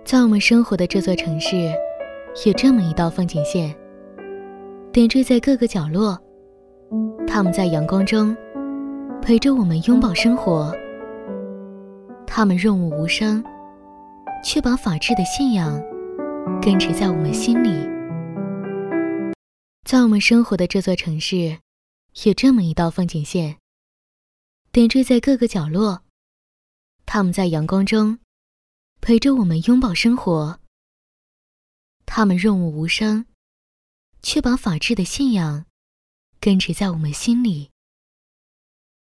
在我们生活的这座城市，有这么一道风景线，点缀在各个角落。他们在阳光中陪着我们拥抱生活，他们润物无声，却把法治的信仰根植在我们心里。在我们生活的这座城市，有这么一道风景线，点缀在各个角落。他们在阳光中陪着我们拥抱生活，他们润物无声，却把法治的信仰根植在我们心里。